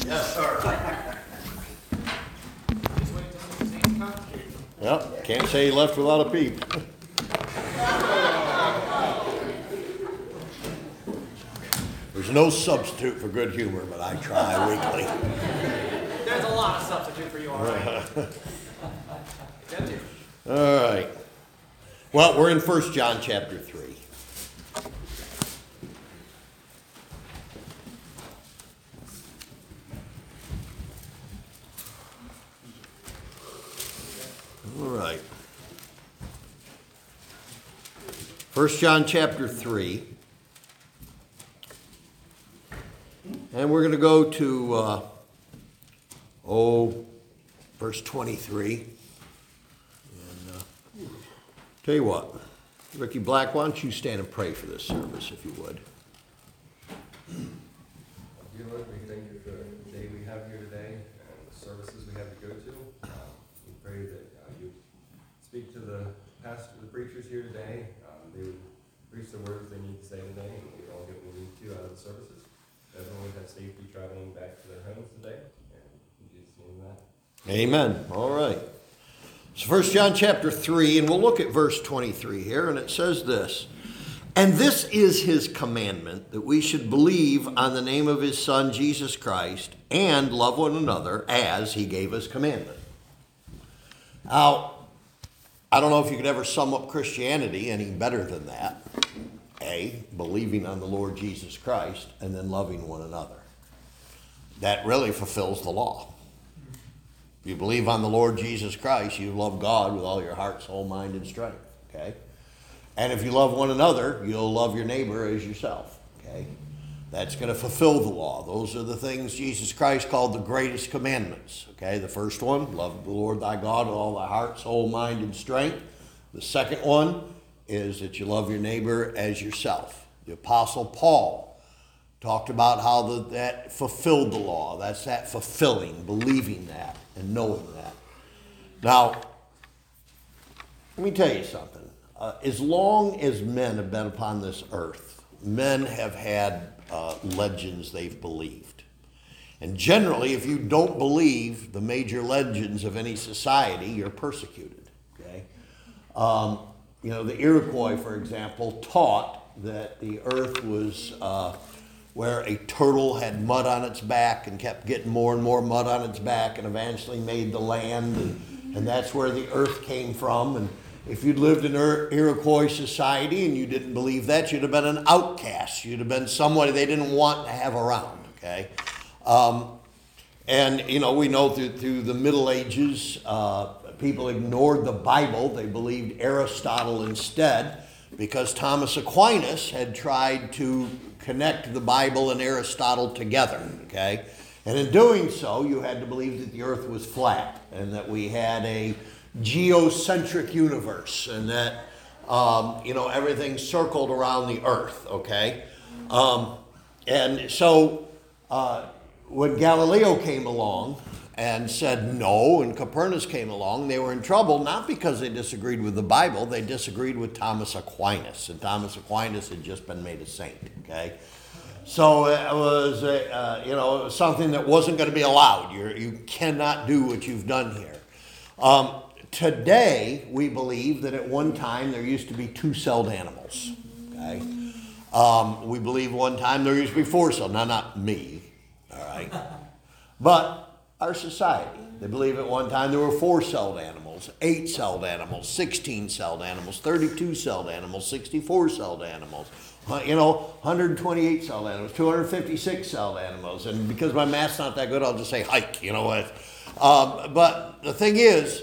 Yes, sir. Yep, can't say he left without a peep. There's no substitute for good humor, but I try weekly. There's a lot of substitute for you, all right. All right. Well, we're in 1 John chapter 3. All right. 1 John chapter 3. And we're going to go to, verse 23. And tell you what, Ricky Black, why don't you stand and pray for this service, if you would. Dear Lord, we thank you for the day we have here today and the services we have to go to. We pray that you speak to the pastor, the preachers here today. They would preach the words they need to say today, and we all get what we need to out of the services. Everyone have safety traveling back to their homes today. And in Jesus' name, that. Amen. All right. So 1 John chapter 3, and we'll look at verse 23 here, and it says this. And this is his commandment, that we should believe on the name of his Son, Jesus Christ, and love one another as he gave us commandment. Now, I don't know if you could ever sum up Christianity any better than that. A, believing on the Lord Jesus Christ, and then loving one another. That really fulfills the law. If you believe on the Lord Jesus Christ, you love God with all your heart, soul, mind, and strength. Okay? And if you love one another, you'll love your neighbor as yourself. Okay? That's going to fulfill the law. Those are the things Jesus Christ called the greatest commandments. Okay? The first one, love the Lord thy God with all thy heart, soul, mind, and strength. The second one is that you love your neighbor as yourself. The Apostle Paul talked about how that fulfilled the law. That's that fulfilling, believing that, and knowing that. Now, let me tell you something. As long as men have been upon this earth, men have had legends they've believed. And generally, if you don't believe the major legends of any society, you're persecuted. Okay? The Iroquois, for example, taught that the earth was where a turtle had mud on its back and kept getting more and more mud on its back and eventually made the land. And that's where the earth came from. And if you'd lived in Iroquois society and you didn't believe that, you'd have been an outcast. You'd have been somebody they didn't want to have around, okay? We know through the Middle Ages, people ignored the Bible. They believed Aristotle instead because Thomas Aquinas had tried to connect the Bible and Aristotle together, okay? And in doing so, you had to believe that the earth was flat and that we had a geocentric universe and that, everything circled around the earth, okay? When Galileo came along and said no, and Copernicus came along, they were in trouble, not because they disagreed with the Bible, they disagreed with Thomas Aquinas, and Thomas Aquinas had just been made a saint, okay? So it was, something that wasn't going to be allowed. You cannot do what you've done here. Today, we believe that at one time there used to be two-celled animals, okay? We believe one time there used to be four-celled. Now, not me, all right? But our society, they believe at one time there were four-celled animals, eight-celled animals, 16-celled animals, 32-celled animals, 64-celled animals, 128-celled animals, 256-celled animals. And because my math's not that good, I'll just say hike, But the thing is,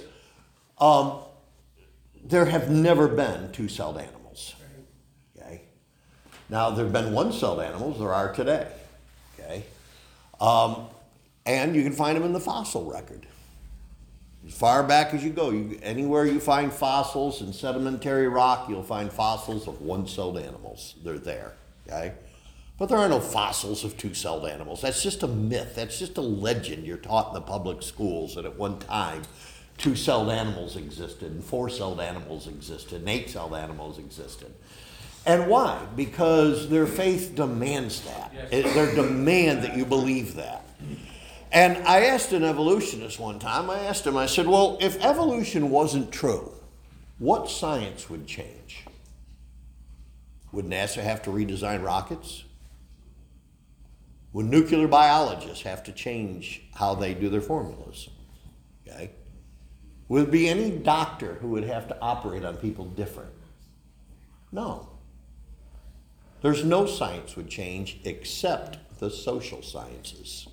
there have never been two-celled animals, okay? Now, there have been one-celled animals, there are today, okay? And you can find them in the fossil record. As far back as you go, anywhere you find fossils in sedimentary rock, you'll find fossils of one-celled animals. They're there, okay? But there are no fossils of two-celled animals. That's just a myth. That's just a legend you're taught in the public schools that at one time two-celled animals existed and four-celled animals existed and eight-celled animals existed. And why? Because their faith demands that. Their demand that you believe that. And I asked an evolutionist one time, I said, well, if evolution wasn't true, what science would change? Would NASA have to redesign rockets? Would nuclear biologists have to change how they do their formulas? Okay. Would there be any doctor who would have to operate on people different? No. There's no science would change except the social sciences.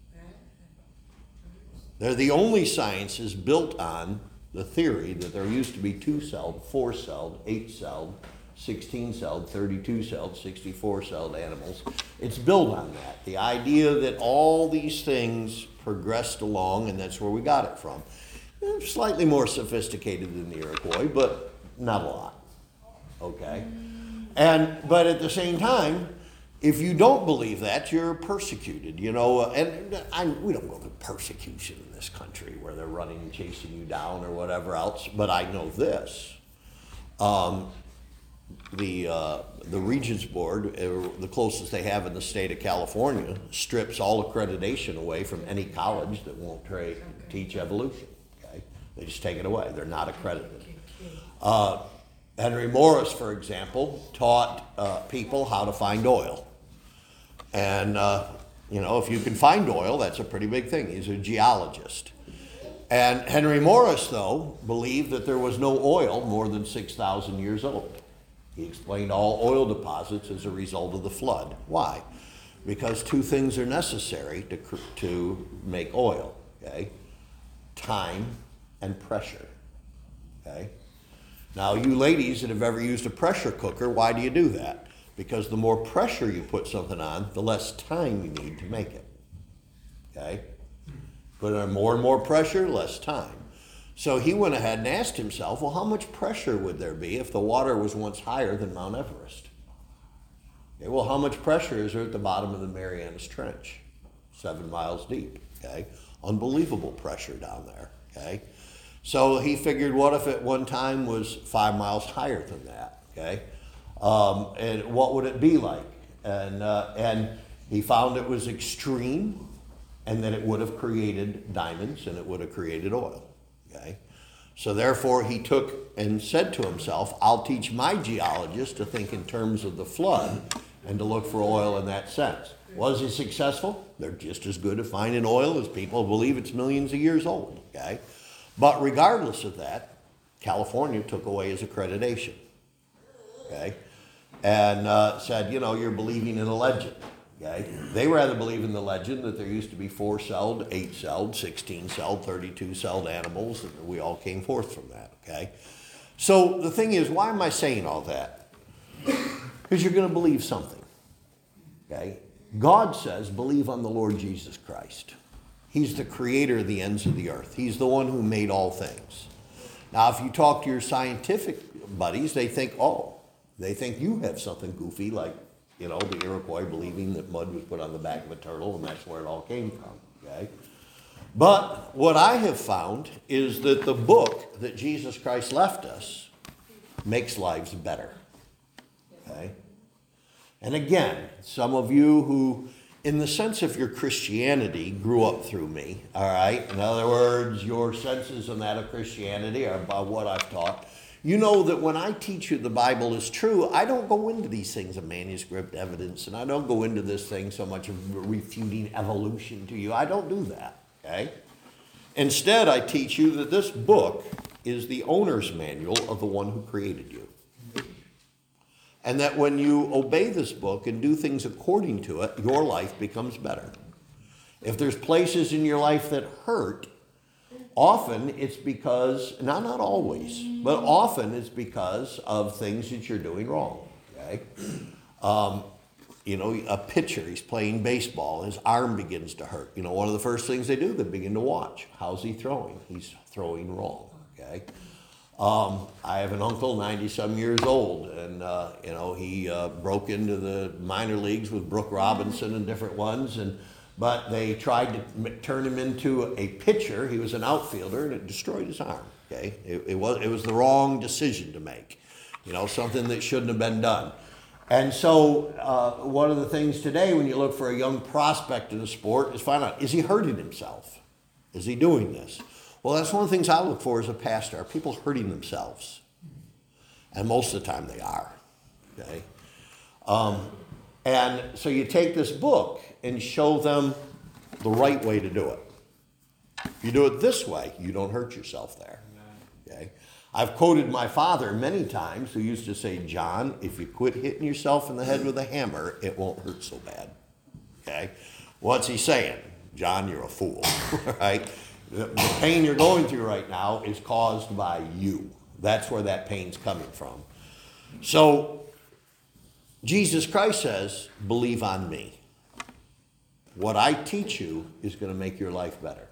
They're the only sciences built on the theory that there used to be 2-celled, 4-celled, 8-celled, 16-celled, 32-celled, 64-celled animals. It's built on that. The idea that all these things progressed along, and that's where we got it from. They're slightly more sophisticated than the Iroquois, but not a lot. Okay? But at the same time, if you don't believe that, you're persecuted, you know. We don't go through persecution in this country where they're running and chasing you down or whatever else. But I know this: the Regents Board, the closest they have in the state of California, strips all accreditation away from any college that won't teach evolution. Okay, they just take it away. They're not accredited. Henry Morris, for example, taught people how to find oil. And, if you can find oil, that's a pretty big thing. He's a geologist. And Henry Morris, though, believed that there was no oil more than 6,000 years old. He explained all oil deposits as a result of the flood. Why? Because two things are necessary to make oil, okay? Time and pressure, okay? Now, you ladies that have ever used a pressure cooker, why do you do that? Because the more pressure you put something on, the less time you need to make it. Okay? Put on more and more pressure, less time. So he went ahead and asked himself, well, how much pressure would there be if the water was once higher than Mount Everest? Okay, well, how much pressure is there at the bottom of the Marianas Trench? 7 miles deep. Okay? Unbelievable pressure down there. Okay? So he figured, what if at one time was 5 miles higher than that? Okay? And what would it be like? And he found it was extreme, and that it would have created diamonds, and it would have created oil. Okay? So therefore he took and said to himself, I'll teach my geologists to think in terms of the flood and to look for oil in that sense. Was he successful? They're just as good at finding oil as people believe it's millions of years old. Okay? But regardless of that, California took away his accreditation. Okay? And said, you're believing in a legend. Okay? They rather believe in the legend that there used to be 4-celled, 8-celled, 16-celled, 32-celled animals, and we all came forth from that. Okay? So the thing is, why am I saying all that? Because you're going to believe something. Okay? God says, believe on the Lord Jesus Christ. He's the creator of the ends of the earth. He's the one who made all things. Now, if you talk to your scientific buddies, they think you have something goofy like, the Iroquois believing that mud was put on the back of a turtle and that's where it all came from, okay? But what I have found is that the book that Jesus Christ left us makes lives better, okay? And again, some of you who, in the sense of your Christianity, grew up through me, all right? In other words, your senses on that of Christianity are about what I've taught. You know that when I teach you the Bible is true, I don't go into these things of manuscript evidence, and I don't go into this thing so much of refuting evolution to you. I don't do that, okay? Instead, I teach you that this book is the owner's manual of the one who created you. And that when you obey this book and do things according to it, your life becomes better. If there's places in your life that hurt, often it's because, not always, but often it's because of things that you're doing wrong, okay? A pitcher, he's playing baseball, his arm begins to hurt. One of the first things they do, they begin to watch. How's he throwing? He's throwing wrong, okay? I have an uncle, 90-some years old, and, he broke into the minor leagues with Brooke Robinson and different ones, but they tried to turn him into a pitcher. He was an outfielder, and it destroyed his arm, okay? It was the wrong decision to make, something that shouldn't have been done. And so one of the things today when you look for a young prospect in the sport is find out, is he hurting himself? Is he doing this? Well, that's one of the things I look for as a pastor. Are people hurting themselves? And most of the time they are. Okay? And so you take this book and show them the right way to do it. If you do it this way, you don't hurt yourself there. Okay? I've quoted my father many times who used to say, John, if you quit hitting yourself in the head with a hammer, it won't hurt so bad. Okay? What's he saying? John, you're a fool. Right? The pain you're going through right now is caused by you. That's where that pain's coming from. So, Jesus Christ says, believe on me. What I teach you is going to make your life better.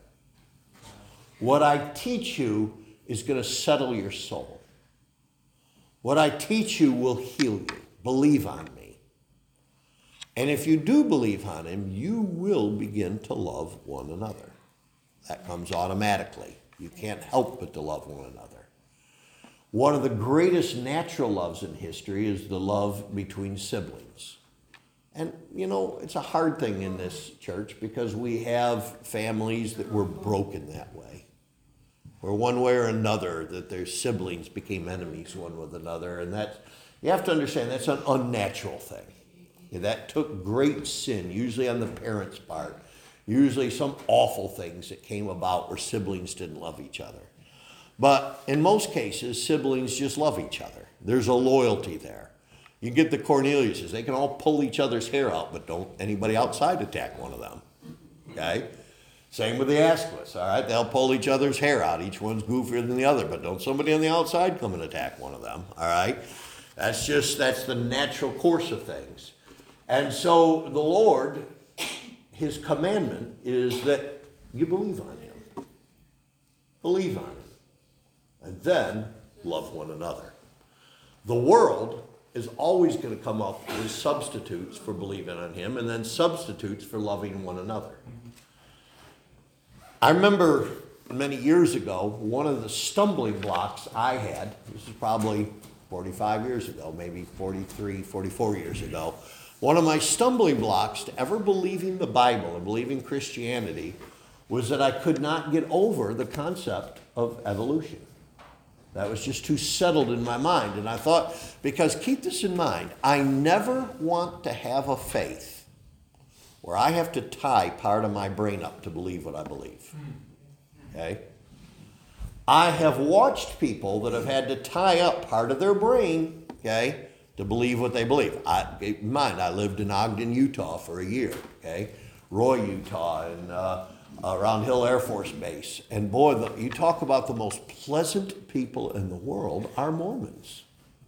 What I teach you is going to settle your soul. What I teach you will heal you. Believe on me. And if you do believe on him, you will begin to love one another. That comes automatically. You can't help but to love one another. One of the greatest natural loves in history is the love between siblings. And, you know, it's a hard thing in this church because we have families that were broken that way. Or one way or another that their siblings became enemies one with another. And that, you have to understand, that's an unnatural thing. That took great sin, usually on the parents' part. Usually some awful things that came about where siblings didn't love each other. But in most cases, siblings just love each other. There's a loyalty there. You get the Corneliuses, they can all pull each other's hair out, but don't anybody outside attack one of them. Okay? Same with the Asquiths, all right? They'll pull each other's hair out. Each one's goofier than the other, but don't somebody on the outside come and attack one of them, all right? That's the natural course of things. And so the Lord, his commandment is that you believe on him. Believe on him. And then love one another. The world is always going to come up with substitutes for believing on him and then substitutes for loving one another. I remember many years ago, one of the stumbling blocks I had, this is probably 45 years ago, maybe 43, 44 years ago, one of my stumbling blocks to ever believing the Bible and believing Christianity was that I could not get over the concept of evolution. That was just too settled in my mind. And I thought, because keep this in mind, I never want to have a faith where I have to tie part of my brain up to believe what I believe. Okay? I have watched people that have had to tie up part of their brain, okay, to believe what they believe. Keep in mind, I lived in Ogden, Utah for a year, okay? Roy, Utah, and around Hill Air Force Base. And boy, you talk about the most pleasant people in the world are Mormons.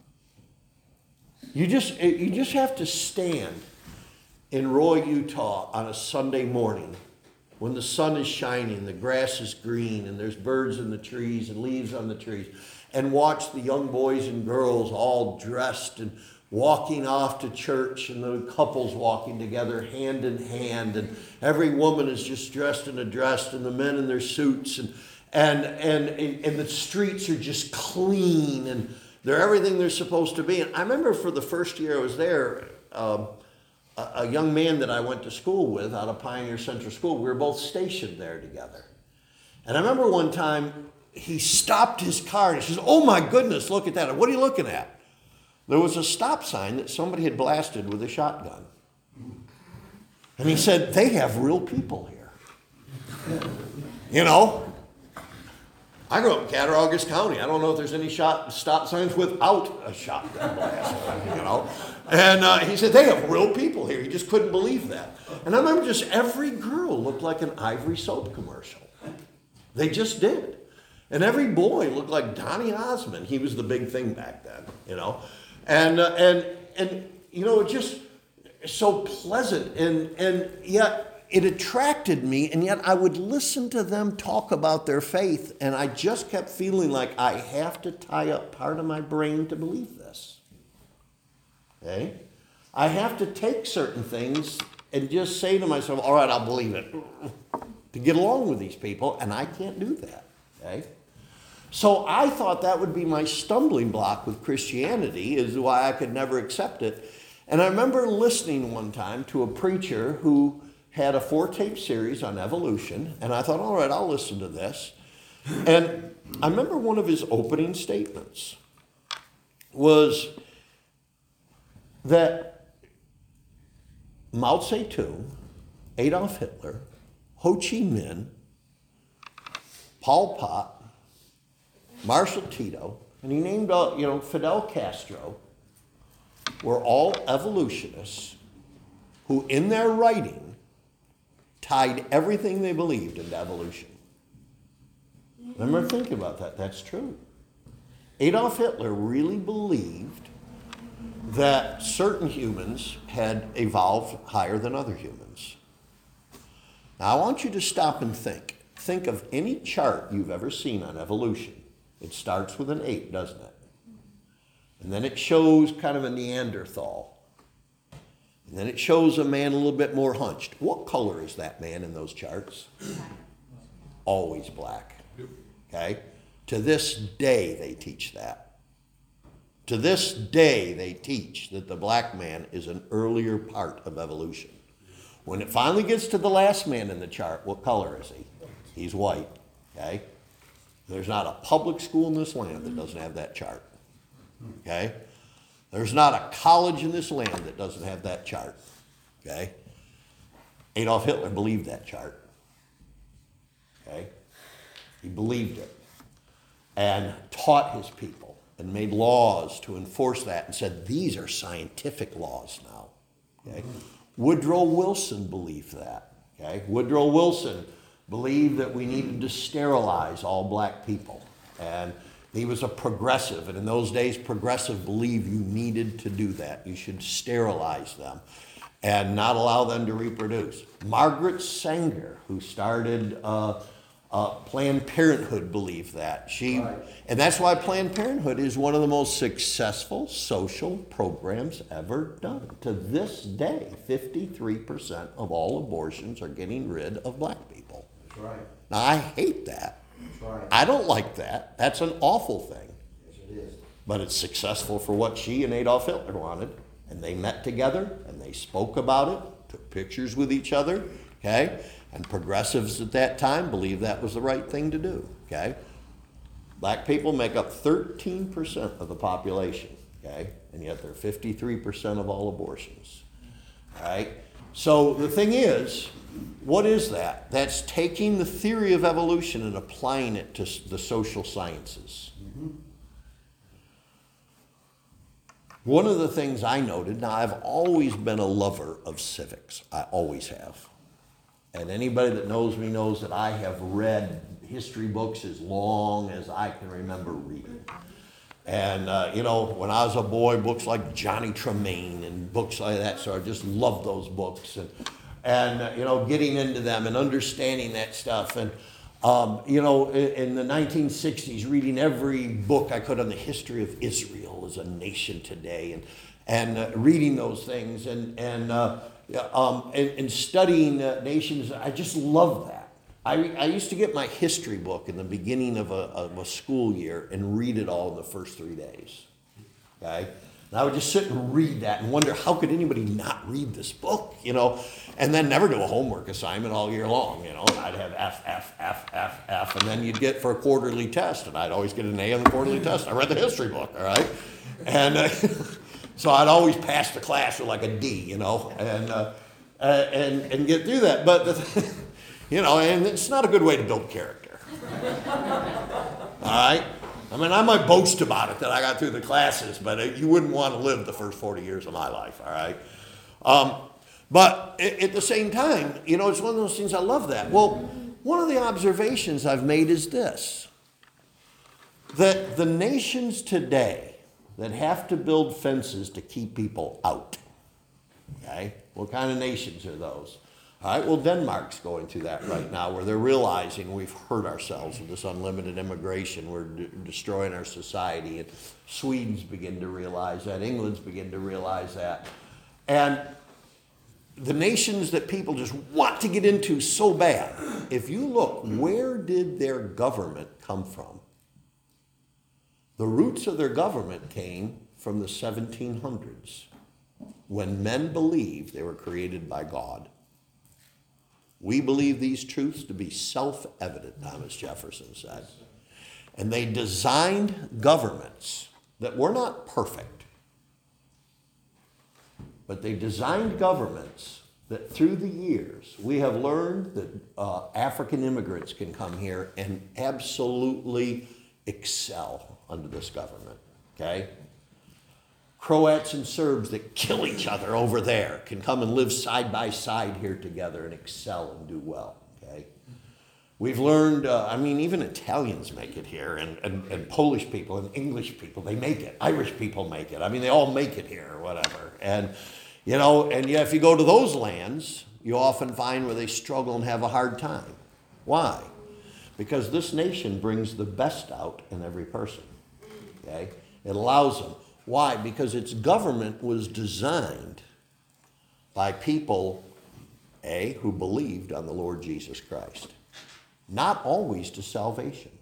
You just have to stand in Roy, Utah on a Sunday morning when the sun is shining, the grass is green, and there's birds in the trees and leaves on the trees, and watch the young boys and girls all dressed and walking off to church, and the couples walking together hand in hand, and every woman is just dressed in a dress, and the men in their suits, and the streets are just clean, and they're everything they're supposed to be. And I remember for the first year I was there, a young man that I went to school with out of Pioneer Central School, we were both stationed there together. And I remember one time he stopped his car and he says, "Oh my goodness, look at that. What are you looking at?" There was a stop sign that somebody had blasted with a shotgun. And he said, "They have real people here." You know, I grew up in Cattaraugus County. I don't know if there's any stop signs without a shotgun blast, you know. And he said, "They have real people here." He just couldn't believe that. And I remember just every girl looked like an Ivory soap commercial. They just did. And every boy looked like Donny Osmond. He was the big thing back then, you know. And you know, it just so pleasant. And yet it attracted me, and yet I would listen to them talk about their faith, and I just kept feeling like I have to tie up part of my brain to believe this. Okay? I have to take certain things and just say to myself, all right, I'll believe it, to get along with these people, and I can't do that. Okay? So I thought that would be my stumbling block with Christianity, is why I could never accept it. And I remember listening one time to a preacher who had a 4-tape series on evolution, and I thought, all right, I'll listen to this. And I remember one of his opening statements was that Mao Zedong, Adolf Hitler, Ho Chi Minh, Pol Pot, Marshal Tito, and he named Fidel Castro, were all evolutionists who, in their writing, tied everything they believed into evolution. I remember thinking about that. That's true. Adolf Hitler really believed that certain humans had evolved higher than other humans. Now, I want you to stop and think. Think of any chart you've ever seen on evolution. It starts with an 8, doesn't it? And then it shows kind of a Neanderthal. And then it shows a man a little bit more hunched. What color is that man in those charts? Always black. Okay? To this day, they teach that. To this day, they teach that the black man is an earlier part of evolution. When it finally gets to the last man in the chart, what color is he? He's white. Okay? There's not a public school in this land that doesn't have that chart. Okay? There's not a college in this land that doesn't have that chart. Okay? Adolf Hitler believed that chart. Okay? He believed it and taught his people and made laws to enforce that and said, these are scientific laws now. Okay? Woodrow Wilson believed that. Okay? Woodrow Wilson believed that we needed to sterilize all black people. And he was a progressive, and in those days, progressive believed you needed to do that. You should sterilize them and not allow them to reproduce. Margaret Sanger, who started Planned Parenthood, believed that. And that's why Planned Parenthood is one of the most successful social programs ever done. To this day, 53% of all abortions are getting rid of black people. That's right. Now, I hate that. That's right. I don't like that. That's an awful thing. Yes, it is. But it's successful for what she and Adolf Hitler wanted. And they met together, and they spoke about it, took pictures with each other, okay? And progressives at that time believed that was the right thing to do, okay? Black people make up 13% of the population, okay? And yet they're 53% of all abortions, all right? So the thing is, what is that? That's taking the theory of evolution and applying it to the social sciences. Mm-hmm. One of the things I noted, now I've always been a lover of civics. I always have. And anybody that knows me knows that I have read history books as long as I can remember reading. And, when I was a boy, books like Johnny Tremaine and books like that, so I just loved those books. And getting into them and understanding that stuff. And, in the 1960s, reading every book I could on the history of Israel as a nation today and reading those things and studying nations. I just love that. I used to get my history book in the beginning of a school year and read it all in the first 3 days. Okay? And I would just sit and read that and wonder, how could anybody not read this book, and then never do a homework assignment all year long, and I'd have F, and then you'd get for a quarterly test, and I'd always get an A on the quarterly test. I read the history book, all right? And so I'd always pass the class with like a D, and get through that. But, and it's not a good way to build character. All right? I mean, I might boast about it that I got through the classes, but you wouldn't want to live the first 40 years of my life, all right? But at the same time, it's one of those things, I love that. Well, one of the observations I've made is this, that the nations today that have to build fences to keep people out, okay? What kind of nations are those? All right, well, Denmark's going through that right now, where they're realizing we've hurt ourselves with this unlimited immigration. We're destroying our society. And Sweden's begin to realize that. England's begin to realize that. And the nations that people just want to get into so bad, if you look, where did their government come from? The roots of their government came from the 1700s. when men believed they were created by God. We believe these truths to be self-evident, Thomas Jefferson said. And they designed governments that were not perfect, but they designed governments that through the years we have learned that African immigrants can come here and absolutely excel under this government, okay? Croats and Serbs that kill each other over there can come and live side by side here together and excel and do well, okay? We've learned, even Italians make it here, and Polish people and English people, they make it. Irish people make it. I mean, they all make it here or whatever. And, if you go to those lands, you often find where they struggle and have a hard time. Why? Because this nation brings the best out in every person, okay? It allows them. Why? Because its government was designed by people, who believed on the Lord Jesus Christ. Not always to salvation,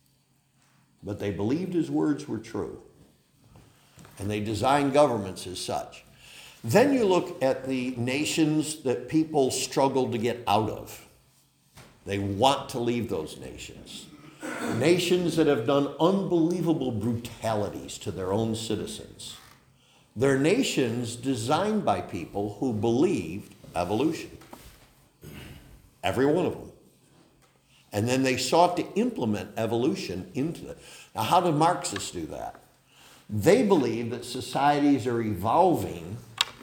but they believed his words were true. And they designed governments as such. Then you look at the nations that people struggle to get out of. They want to leave those nations. Nations that have done unbelievable brutalities to their own citizens. They're nations designed by people who believed evolution. Every one of them. And then they sought to implement evolution into it. Now, how do Marxists do that? They believe that societies are evolving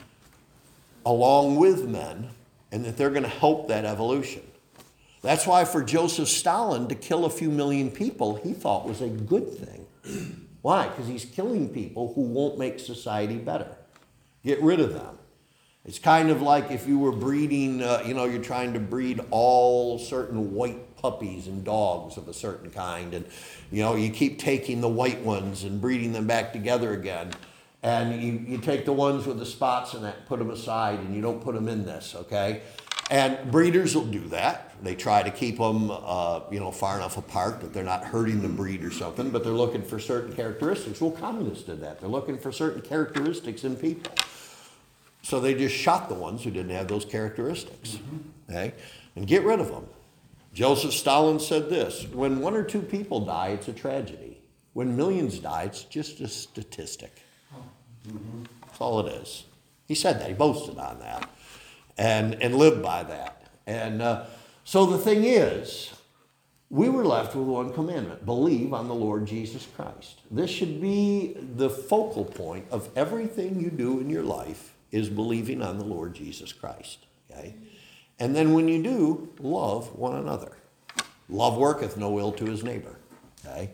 along with men and that they're going to help that evolution. That's why for Joseph Stalin to kill a few million people, he thought was a good thing. Why? Because he's killing people who won't make society better. Get rid of them. It's kind of like if you were breeding, you're trying to breed all certain white puppies and dogs of a certain kind. And, you keep taking the white ones and breeding them back together again. And you take the ones with the spots and that, put them aside, and you don't put them in this, okay? And breeders will do that. They try to keep them, far enough apart that they're not hurting the breed or something, but they're looking for certain characteristics. Well, communists did that. They're looking for certain characteristics in people. So they just shot the ones who didn't have those characteristics, okay? And get rid of them. Joseph Stalin said this: when one or two people die, it's a tragedy. When millions die, it's just a statistic. That's all it is. He said that. He boasted on that and lived by that. And so the thing is, we were left with one commandment: believe on the Lord Jesus Christ. This should be the focal point of everything you do in your life, is believing on the Lord Jesus Christ, okay? And then when you do, love one another. Love worketh no ill to his neighbor, okay?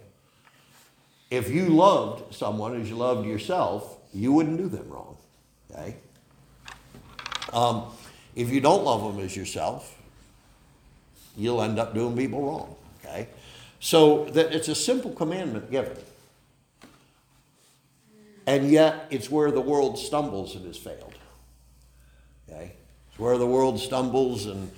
If you loved someone as you loved yourself, you wouldn't do them wrong, okay? If you don't love them as yourself, you'll end up doing people wrong, okay? So that it's a simple commandment given. And yet, it's where the world stumbles and has failed. Okay? It's where the world stumbles and,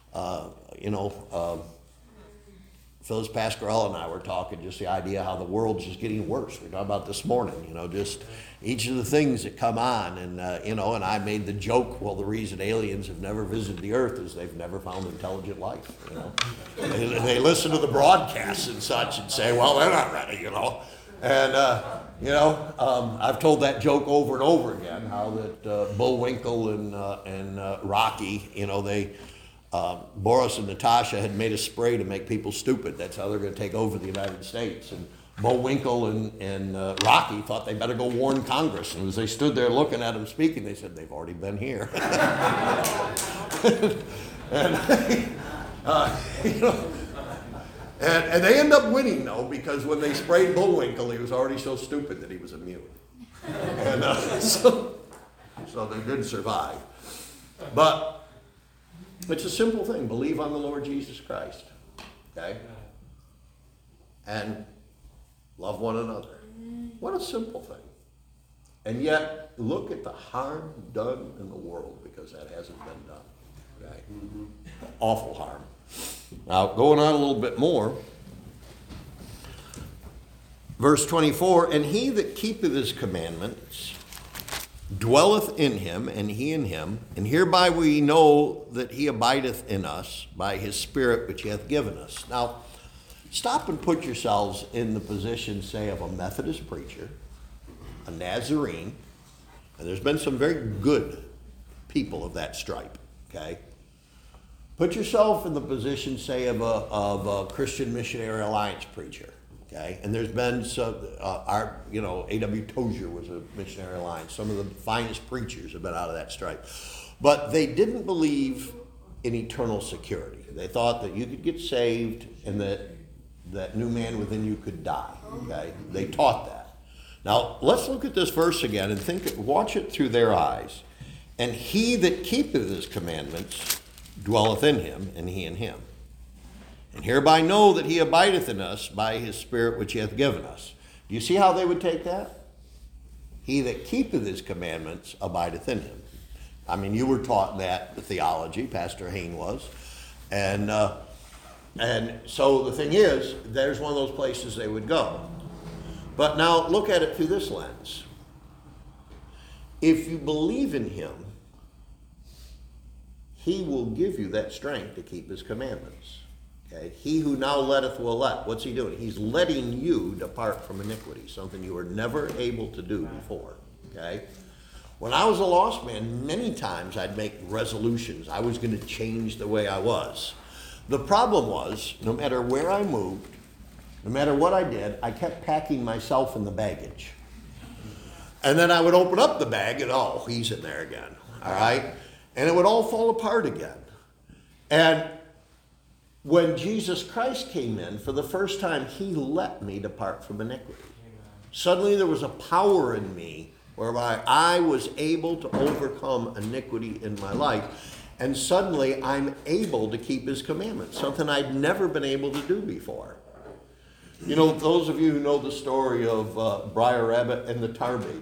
Phyllis Pasquarella and I were talking, just the idea how the world's just getting worse. We talked about this morning, just each of the things that come on. And, and I made the joke, well, the reason aliens have never visited the earth is they've never found intelligent life, They listen to the broadcasts and such and say, well, they're not ready, And, I've told that joke over and over again, how that Bullwinkle and Rocky, Boris and Natasha had made a spray to make people stupid. That's how they're going to take over the United States. And Bullwinkle and Rocky thought they better go warn Congress. And as they stood there looking at him speaking, they said, they've already been here. And they end up winning, though, because when they sprayed Bullwinkle, he was already so stupid that he was immune. And so they did survive. But it's a simple thing. Believe on the Lord Jesus Christ. Okay? And love one another. What a simple thing. And yet, look at the harm done in the world because that hasn't been done. Okay? Awful harm. Now, going on a little bit more, verse 24, and he that keepeth his commandments dwelleth in him, and he in him, and hereby we know that he abideth in us by his Spirit which he hath given us. Now, stop and put yourselves in the position, say, of a Methodist preacher, a Nazarene, and there's been some very good people of that stripe, okay? Put yourself in the position, say, of a Christian Missionary Alliance preacher, okay? And there's been some, A.W. Tozier was a Missionary Alliance. Some of the finest preachers have been out of that stripe. But they didn't believe in eternal security. They thought that you could get saved and that new man within you could die, okay? They taught that. Now, let's look at this verse again and watch it through their eyes. And he that keepeth his commandments dwelleth in him, and he in him. And hereby know that he abideth in us by his Spirit which he hath given us. Do you see how they would take that? He that keepeth his commandments abideth in him. I mean, you were taught that, the theology, Pastor Hain was. And so the thing is, there's one of those places they would go. But now look at it through this lens. If you believe in him, he will give you that strength to keep his commandments. Okay? He who now letteth will let. What's he doing? He's letting you depart from iniquity, something you were never able to do before. Okay? When I was a lost man, many times I'd make resolutions. I was going to change the way I was. The problem was, no matter where I moved, no matter what I did, I kept packing myself in the baggage. And then I would open up the bag and, oh, he's in there again. All right? And it would all fall apart again. And when Jesus Christ came in, for the first time, he let me depart from iniquity. Suddenly there was a power in me whereby I was able to overcome iniquity in my life. And suddenly I'm able to keep his commandments, something I'd never been able to do before. You know, those of you who know the story of Briar Rabbit and the Tar Baby.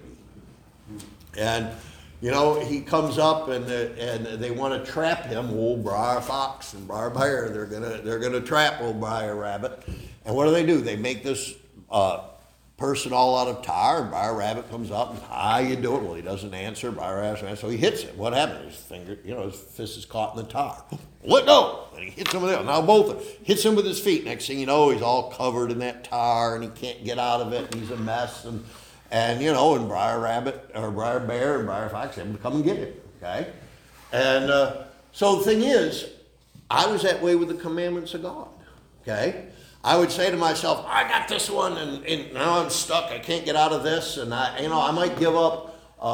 And, you know, he comes up and they want to trap him, old Briar Fox and Briar Bear. They're gonna trap old Briar Rabbit. And what do? They make this person all out of tar, and Briar Rabbit comes up and, how you doing? Well, he doesn't answer. Briar Rabbit doesn't answer, so he hits him. What happened? His finger, his fist is caught in the tar. Let go! And he hits him with it. Now both hits him with his feet. Next thing you know, he's all covered in that tar, and he can't get out of it, and he's a mess. And Briar Rabbit, or Briar Bear, and Briar Fox, able to come and get him, okay? And so the thing is, I was that way with the commandments of God, okay? I would say to myself, I got this one, and now I'm stuck. I can't get out of this, and I might give up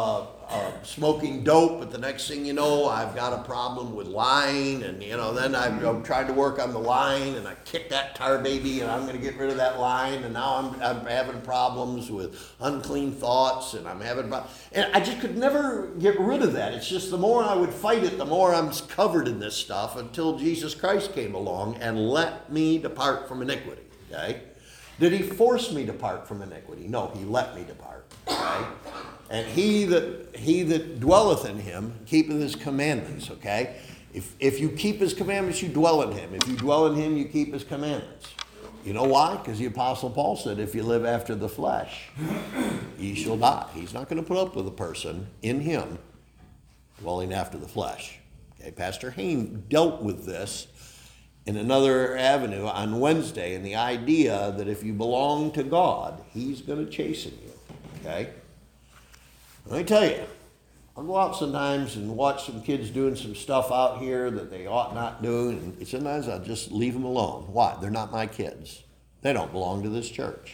smoking dope, but the next thing you know, I've got a problem with lying, and then I'm trying to work on the lying, and I kick that Tar Baby, and I'm going to get rid of that lying, and now I'm having problems with unclean thoughts, and and I just could never get rid of that. It's just the more I would fight it, the more I'm covered in this stuff until Jesus Christ came along and let me depart from iniquity. Okay? Did he force me to depart from iniquity? No, he let me depart. Okay? And he that dwelleth in him keepeth his commandments, okay? If you keep his commandments, you dwell in him. If you dwell in him, you keep his commandments. You know why? Because the Apostle Paul said, if you live after the flesh, ye shall die. He's not going to put up with a person in him dwelling after the flesh. Okay, Pastor Hain dealt with this in another avenue on Wednesday, and the idea that if you belong to God, he's going to chasten you, okay? Let me tell you, I'll go out sometimes and watch some kids doing some stuff out here that they ought not do, and sometimes I'll just leave them alone. Why? They're not my kids. They don't belong to this church.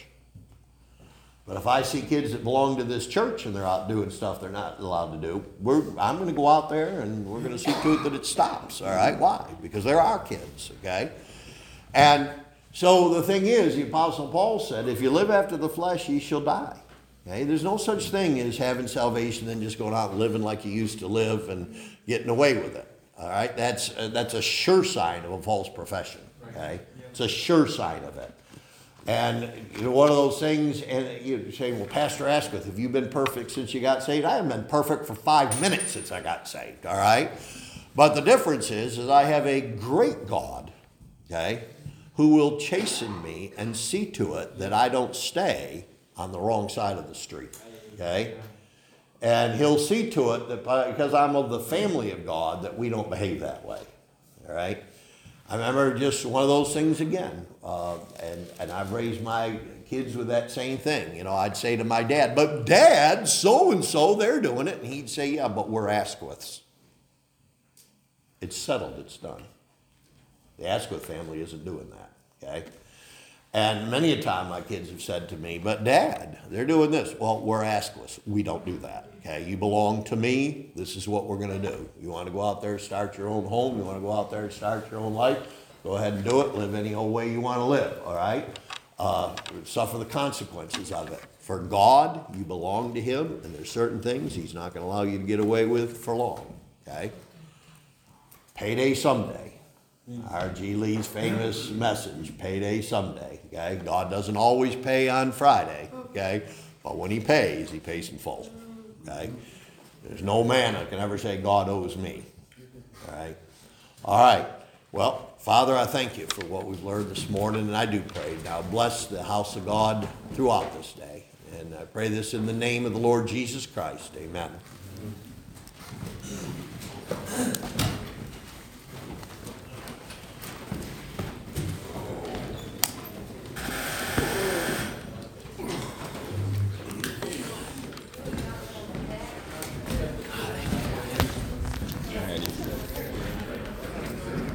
But if I see kids that belong to this church and they're out doing stuff they're not allowed to do, I'm going to go out there and we're going to see to it that it stops, all right? Why? Because they're our kids, okay? And so the thing is, the Apostle Paul said, if you live after the flesh, ye shall die. Okay? There's no such thing as having salvation and just going out and living like you used to live and getting away with it. All right? That's a sure sign of a false profession. Okay? It's a sure sign of it. And one of those things, and you say, well, Pastor Asquith, have you been perfect since you got saved? I haven't been perfect for 5 minutes since I got saved, all right? But the difference is I have a great God, okay, who will chasten me and see to it that I don't stay on the wrong side of the street, okay? And he'll see to it that because I'm of the family of God, that we don't behave that way. All right? I remember just one of those things again. And I've raised my kids with that same thing. You know, I'd say to my dad, but Dad, so-and-so, they're doing it. And he'd say, yeah, but we're Asquiths. It's settled, it's done. The Asquith family isn't doing that, okay? And many a time my kids have said to me, but Dad, they're doing this. Well, we're Asquiths. We don't do that, okay? You belong to me. This is what we're going to do. You want to go out there and start your own home? You want to go out there and start your own life? Go ahead and do it. Live any old way you want to live, all right? Suffer the consequences of it. For God, you belong to him, and there's certain things he's not going to allow you to get away with for long, okay? Payday someday. R.G. Lee's famous message, payday someday, okay? God doesn't always pay on Friday, okay? But when he pays in full, okay? There's no man that can ever say God owes me, all right? All right. Well, Father, I thank you for what we've learned this morning, and I do pray now bless the house of God throughout this day. And I pray this in the name of the Lord Jesus Christ. Amen.